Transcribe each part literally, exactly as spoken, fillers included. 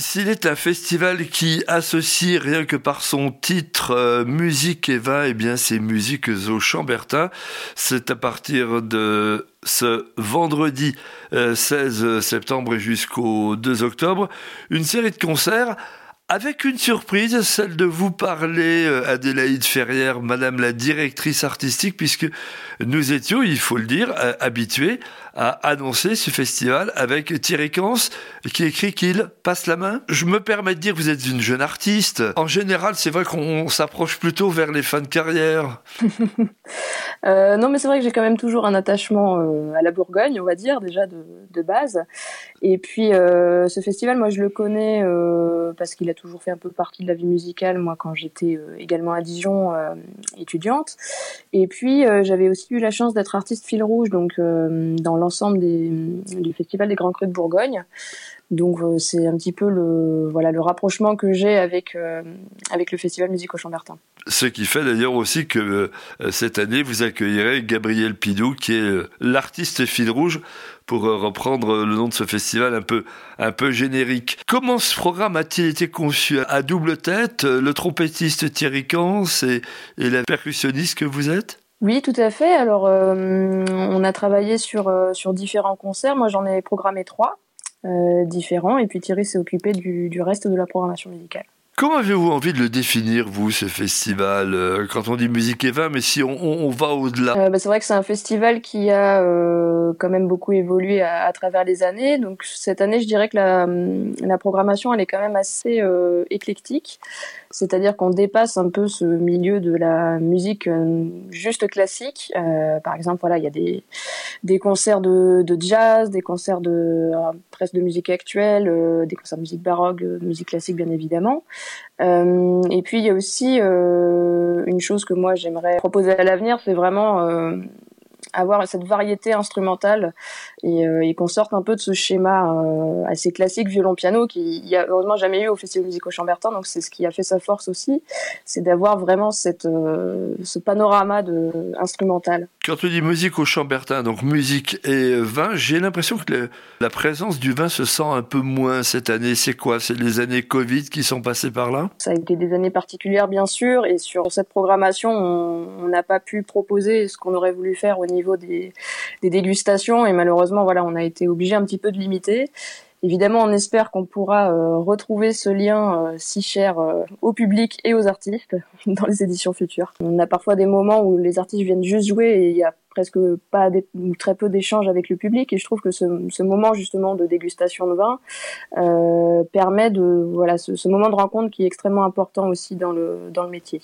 S'il est un festival qui associe rien que par son titre euh, musique et vin, eh bien c'est Musiques au Chambertin. C'est à partir de ce vendredi euh, seize septembre et jusqu'au deux octobre. Une série de concerts avec une surprise, celle de vous parler, euh, Adélaïde Ferrière, Madame la directrice artistique, puisque nous étions, il faut le dire, euh, habitués à annoncer ce festival avec Thierry Cans, qui écrit qu'il passe la main. Je me permets de dire que vous êtes une jeune artiste. En général, c'est vrai qu'on s'approche plutôt vers les fins de carrière. euh, non, mais c'est vrai que j'ai quand même toujours un attachement euh, à la Bourgogne, on va dire, déjà de, de base. Et puis, euh, ce festival, moi, je le connais euh, parce qu'il a toujours fait un peu partie de la vie musicale, moi, quand j'étais euh, également à Dijon, euh, étudiante. Et puis, euh, j'avais aussi eu la chance d'être artiste fil rouge, donc euh, dans l'ensemble des, du Festival des Grands Crus de Bourgogne. Donc, euh, c'est un petit peu le, voilà, le rapprochement que j'ai avec, euh, avec le Festival Musique au Chambertin. Ce qui fait d'ailleurs aussi que euh, cette année, vous accueillerez Gabriel Pidou, qui est euh, l'artiste fil rouge, pour euh, reprendre le nom de ce festival un peu, un peu générique. Comment ce programme a-t-il été conçu? À double tête, le trompettiste Thierry Cans et, et la percussionniste que vous êtes? Oui, tout à fait. Alors, euh, on a travaillé sur, euh, sur différents concerts. Moi, j'en ai programmé trois euh, différents. Et puis Thierry s'est occupé du, du reste de la programmation musicale. Comment avez-vous envie de le définir, vous, ce festival, euh, quand on dit musique et vin, mais si on, on, on va au-delà? euh, bah, C'est vrai que c'est un festival qui a euh, quand même beaucoup évolué à, à travers les années. Donc cette année, je dirais que la, la programmation, elle est quand même assez euh, éclectique. C'est-à-dire qu'on dépasse un peu ce milieu de la musique euh, juste classique. Euh, par exemple, voilà, il y a des, des concerts de, de jazz, des concerts de euh, presque de musique actuelle, euh, des concerts de musique baroque, de musique classique bien évidemment. Euh, et puis il y a aussi euh, une chose que moi j'aimerais proposer à l'avenir, c'est vraiment euh, avoir cette variété instrumentale et, euh, et qu'on sorte un peu de ce schéma euh, assez classique violon-piano qu'il y a heureusement jamais eu au Festival Musique au Chambertin, donc c'est ce qui a fait sa force aussi, c'est d'avoir vraiment cette, euh, ce panorama de, instrumental. Quand on dit musique au Chambertin, donc musique et vin, j'ai l'impression que le, la présence du vin se sent un peu moins cette année. C'est quoi? C'est les années Covid qui sont passées par là? Ça a été des années particulières bien sûr, et sur cette programmation, on n'a pas pu proposer ce qu'on aurait voulu faire au niveau des, des dégustations, et malheureusement, voilà, on a été obligé un petit peu de limiter. Évidemment, on espère qu'on pourra euh, retrouver ce lien euh, si cher euh, au public et aux artistes dans les éditions futures. On a parfois des moments où les artistes viennent juste jouer et il y a presque pas des, ou très peu d'échanges avec le public, et je trouve que ce, ce moment justement de dégustation de vin euh, permet de voilà ce, ce moment de rencontre qui est extrêmement important aussi dans le dans le métier.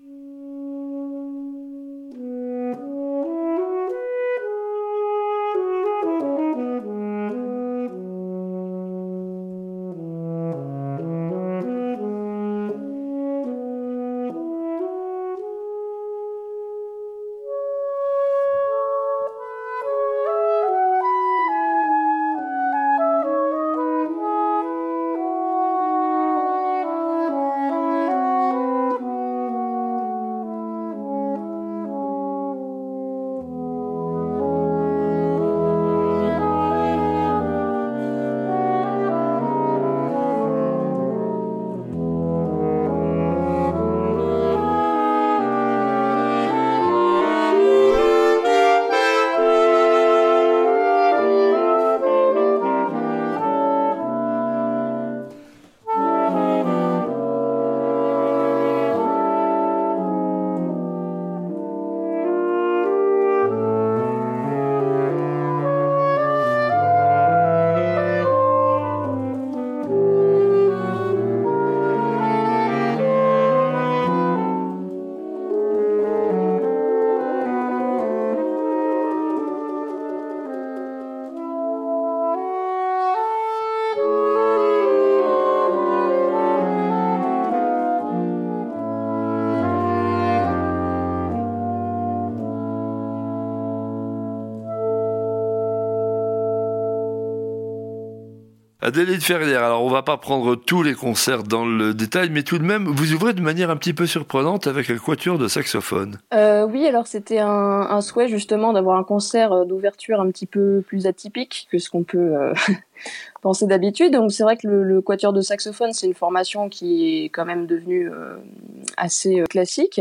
Adélaïde Ferrière, alors on va pas prendre tous les concerts dans le détail, mais tout de même, vous ouvrez de manière un petit peu surprenante avec un quatuor de saxophone. Euh, oui, alors c'était un, un souhait justement d'avoir un concert d'ouverture un petit peu plus atypique que ce qu'on peut euh, pensé d'habitude. Donc c'est vrai que le, le quatuor de saxophone, c'est une formation qui est quand même devenue euh, assez euh, classique.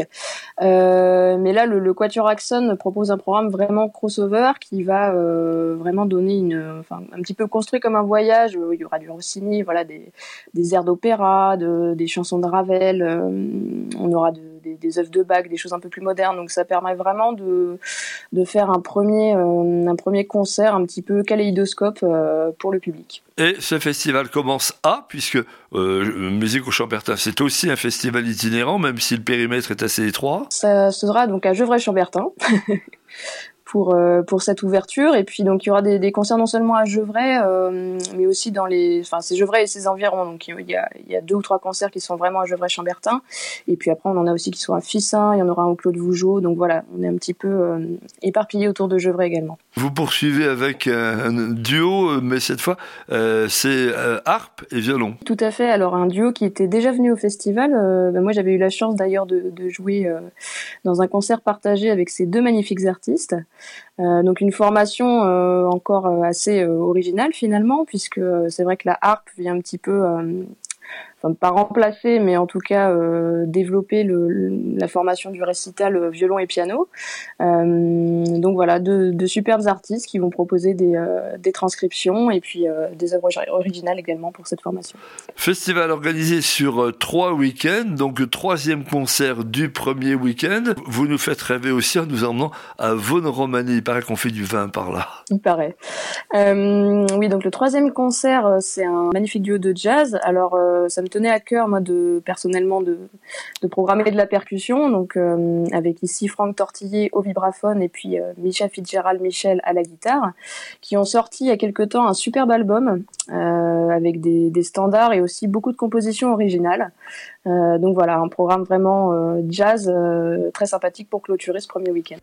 Euh, mais là, le, le quatuor Axon propose un programme vraiment crossover qui va euh, vraiment donner une, enfin, un petit peu construit comme un voyage. Il y aura du Rossini, voilà, des, des airs d'opéra, de, des chansons de Ravel. Euh, on aura de, des, des œuvres de Bach, des choses un peu plus modernes. Donc ça permet vraiment de, de faire un premier, euh, un premier concert un petit peu kaléidoscope euh, pour le public. Et ce festival commence à, puisque euh, Musique au Chambertin, c'est aussi un festival itinérant, même si le périmètre est assez étroit. Ça sera donc à Gevrey-Chambertin. Pour, euh, pour cette ouverture, et puis donc il y aura des, des concerts non seulement à Gevrey euh, mais aussi dans les, enfin c'est Gevrey et ses environs, donc il y a, il y a deux ou trois concerts qui sont vraiment à Gevrey-Chambertin, et puis après on en a aussi qui sont à Fissin, il y en aura un au Clos de Vougeot, donc voilà, on est un petit peu euh, éparpillé autour de Gevrey également. Vous poursuivez avec un, un duo, mais cette fois euh, c'est euh, harpe et violon. Tout à fait, alors un duo qui était déjà venu au festival, euh, ben moi j'avais eu la chance d'ailleurs de, de jouer euh, dans un concert partagé avec ces deux magnifiques artistes. Euh, donc une formation euh, encore euh, assez euh, originale finalement, puisque euh, c'est vrai que la harpe vient un petit peu, euh, enfin pas remplacer, mais en tout cas euh, développer le, le, la formation du récital euh, violon et piano. Euh, donc voilà, deux, deux superbes artistes qui vont proposer des, euh, des transcriptions et puis euh, des œuvres originales également pour cette formation. Festival organisé sur euh, trois week-ends, donc troisième concert du premier week-end. Vous nous faites rêver aussi en nous emmenant à Vaune-Romanie. Il paraît qu'on fait du vin par là. Il paraît. Euh, oui, donc le troisième concert, c'est un magnifique duo de jazz. Alors euh, ça me tenait à cœur, moi, de personnellement, de, de programmer de la percussion. Donc euh, avec ici Franck Tortillier au vibraphone et puis euh, Micha Fitzgerald Michel à la guitare, qui ont sorti il y a quelque temps un superbe album euh, avec des, des standards et aussi beaucoup de compositions originales. Euh, donc voilà, un programme vraiment euh, jazz euh, très sympathique pour clôturer ce premier week-end.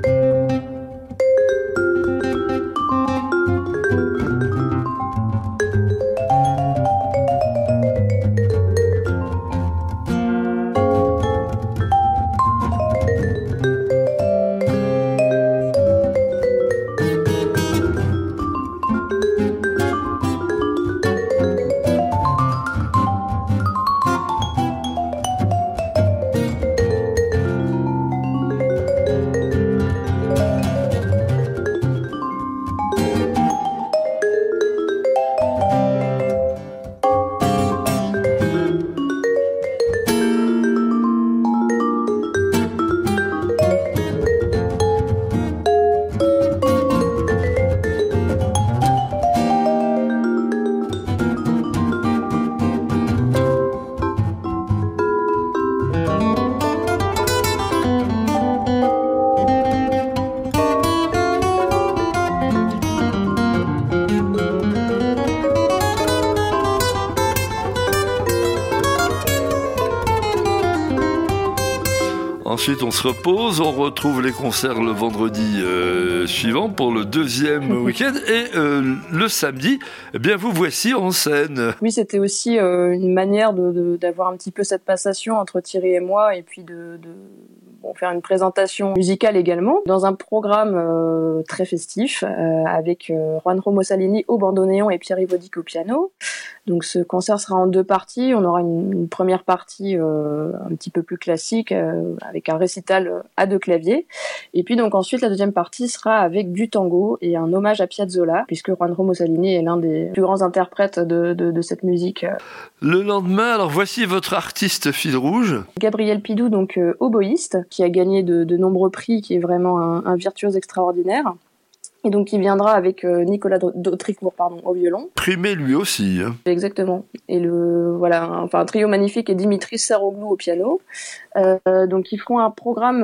Ensuite, on se repose, on retrouve les concerts le vendredi euh, suivant pour le deuxième week-end. Et euh, le samedi, eh bien, vous voici en scène. Oui, c'était aussi euh, une manière de, de, d'avoir un petit peu cette passation entre Thierry et moi, et puis de, de bon, faire une présentation musicale également, dans un programme euh, très festif, euh, avec euh, Juanjo Mossalini au bandoneon et Pierre Vodic au piano. Donc ce concert sera en deux parties. On aura une, une première partie euh, un petit peu plus classique, euh, avec un récital à deux claviers. Et puis donc ensuite la deuxième partie sera avec du tango et un hommage à Piazzolla, puisque Juanjo Mossalini est l'un des plus grands interprètes de, de, de cette musique. Le lendemain, alors voici votre artiste fil rouge. Gabriel Pidou, donc euh, oboïste, qui a gagné de, de nombreux prix, qui est vraiment un, un virtuose extraordinaire. Et donc il viendra avec euh, Nicolas Dautricourt, pardon, au violon. Primé lui aussi. Hein. Exactement. Et le voilà, un, enfin un trio magnifique et Dimitris Saroglou au piano. Euh, donc ils feront un programme,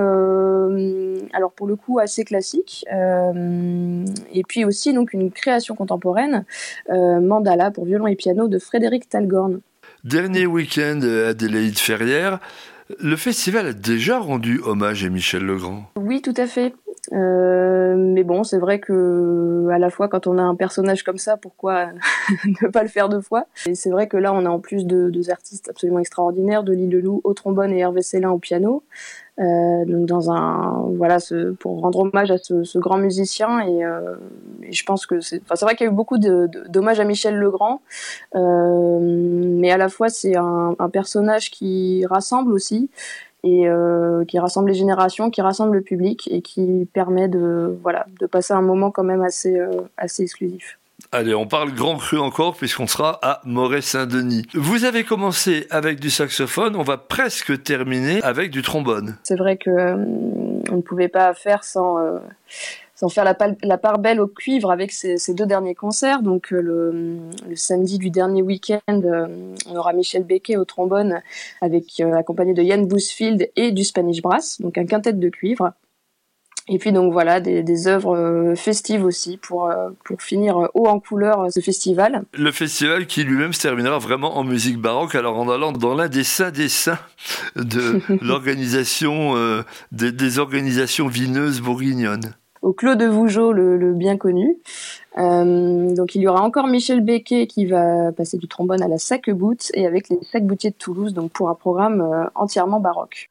euh, alors pour le coup assez classique, euh, et puis aussi donc une création contemporaine, euh, Mandala pour violon et piano de Frédéric Talgorn. Dernier week-end à Adélaïde Ferrière. Le festival a déjà rendu hommage à Michel Legrand. Oui, tout à fait. Euh, mais bon, c'est vrai que à la fois quand on a un personnage comme ça, pourquoi ne pas le faire deux fois? Et c'est vrai que là, on a en plus de deux artistes absolument extraordinaires, Delis Leloup au trombone et Hervé Célin au piano. Euh, donc dans un voilà, ce, pour rendre hommage à ce, ce grand musicien et, euh, et je pense que c'est, enfin c'est vrai qu'il y a eu beaucoup de, de, d'hommages à Michel Legrand, euh, mais à la fois c'est un, un personnage qui rassemble aussi. Et euh, qui rassemble les générations, qui rassemble le public et qui permet de voilà de passer un moment quand même assez euh, assez exclusif. Allez, on parle Grand Cru encore puisqu'on sera à Moret-Saint-Denis. Vous avez commencé avec du saxophone, on va presque terminer avec du trombone. C'est vrai que euh, on ne pouvait pas faire sans euh, sans faire la, pal- la part belle au cuivre avec ces, ces deux derniers concerts. Donc euh, le, le samedi du dernier week-end, euh, on aura Michel Becquet au trombone, avec euh, accompagné de Yann Bousfield et du Spanish Brass, donc un quintet de cuivre. Et puis donc voilà, des, des œuvres euh, festives aussi pour euh, pour finir haut en couleur euh, ce festival. Le festival qui lui-même se terminera vraiment en musique baroque, alors en allant dans l'un des saints des saints de l'organisation euh, des, des organisations vineuses bourguignonnes. Au Clos de Vougeot, le, le bien connu. Euh, donc il y aura encore Michel Becquet qui va passer du trombone à la Sacqueboute et avec les Sacqueboutiers de Toulouse, donc pour un programme euh, entièrement baroque.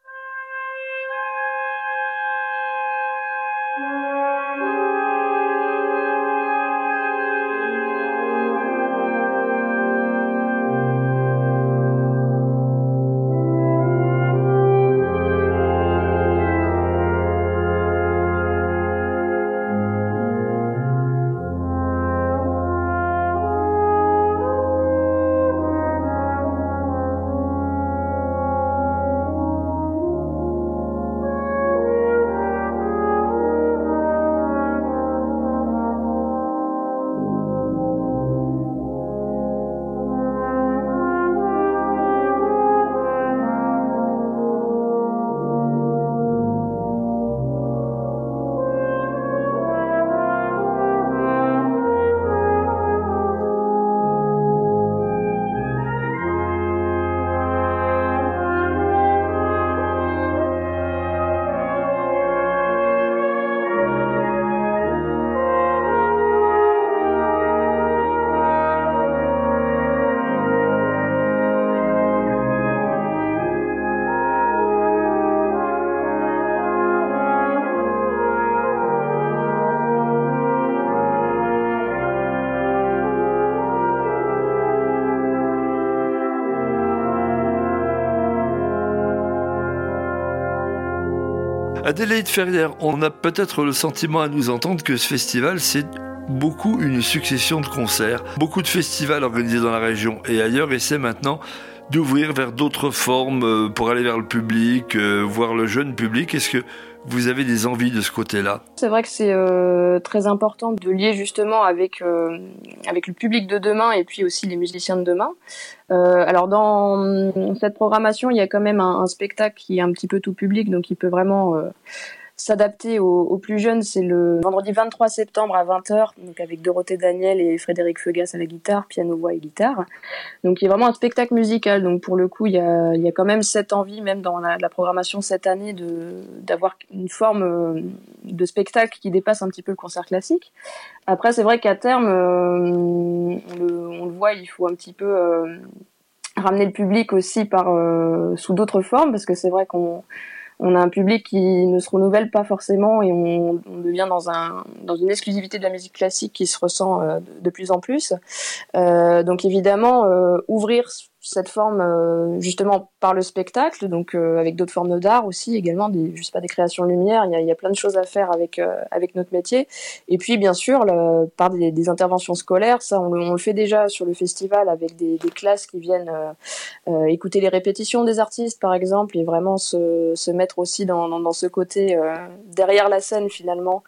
Adélaïde Ferrière, on a peut-être le sentiment à nous entendre que ce festival, c'est beaucoup une succession de concerts, beaucoup de festivals organisés dans la région et ailleurs, et c'est maintenant d'ouvrir vers d'autres formes pour aller vers le public, voir le jeune public. Est-ce que vous avez des envies de ce côté-là? C'est vrai que c'est euh, très important de lier justement avec euh, avec le public de demain et puis aussi les musiciens de demain. Euh, alors dans cette programmation, il y a quand même un, un spectacle qui est un petit peu tout public, donc il peut vraiment euh, s'adapter aux, aux plus jeunes. C'est le vendredi vingt-trois septembre à vingt heures, donc avec Dorothée Daniel et Frédéric Feugas à la guitare, piano, voix et guitare. Donc il y a vraiment un spectacle musical. Donc pour le coup, il y a, il y a quand même cette envie, même dans la, la programmation cette année, de d'avoir une forme de spectacle qui dépasse un petit peu le concert classique. Après, c'est vrai qu'à terme, euh, on, le, on le voit, il faut un petit peu euh, ramener le public aussi par euh, sous d'autres formes, parce que c'est vrai qu'on on a un public qui ne se renouvelle pas forcément et on, on devient dans un dans une exclusivité de la musique classique qui se ressent euh, de, de plus en plus. Euh, donc évidemment, euh, ouvrir cette forme euh, justement par le spectacle, donc euh, avec d'autres formes d'art aussi également, des, je sais pas, des créations de lumière. Il y a, il y a plein de choses à faire avec euh, avec notre métier. Et puis bien sûr, le, par des, des interventions scolaires, ça on, on le fait déjà sur le festival avec des, des classes qui viennent euh, euh, écouter les répétitions des artistes par exemple et vraiment se, se mettre aussi dans, dans, dans ce côté euh, derrière la scène finalement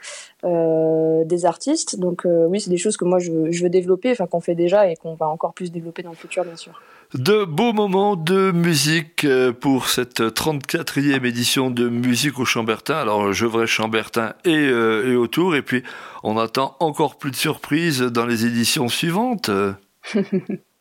euh, des artistes. Donc euh, oui, c'est des choses que moi je, je veux développer, enfin qu'on fait déjà et qu'on va encore plus développer dans le futur bien sûr. De beaux moments de musique pour cette trente-quatrième édition de Musique au Chambertin. Alors, Gevrey, Chambertin et, euh, et autour. Et puis, on attend encore plus de surprises dans les éditions suivantes.